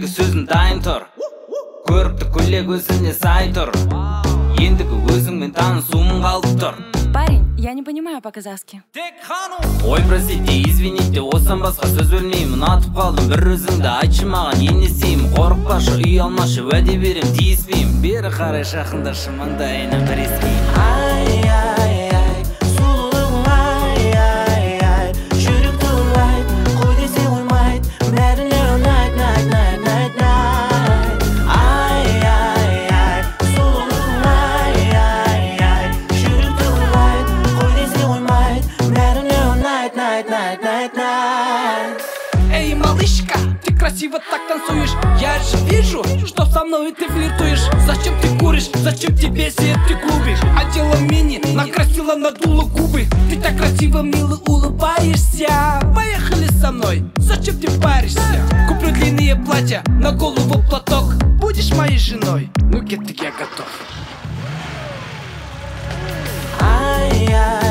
ендігі сөзім дайын тұр. Көрікті көйлек өзіне сай тұр. Ендігі өзіңмен танысуым қалып тұр. Парень, я не понимаю по-казахски. Ой, простите, извините, осыдан басқа сөз білмеймін. Атып қалдым, бір өзіңді айтшы маған, ен не істеймін. Қорықпашы, үй алмашы, уәде берем, тиіспеймін. Бері қарай жақындашы, маңдайына бір ескеймін. Ай, сұлулығың ай, жүректі ұрлайды, қой десе қоймайды, бәріне ұнайды, найт. Ай, сұлулығың ай, жүректі ұрлайды, қой десе қоймайды, бәріне ұнайды, найт. Эй, малышка, ты красиво так танцуешь. Я же вижу, что со мной ты флиртуешь. Зачем ты куришь, зачем тебе свет ты клубишь? Одела мини, накрасила, надула губы. Ты так красиво, мило улыбаешься. Поехали со мной, зачем ты паришься? Куплю длинные платья, на голову платок. Будешь моей женой? Ну, get я готов. Ай,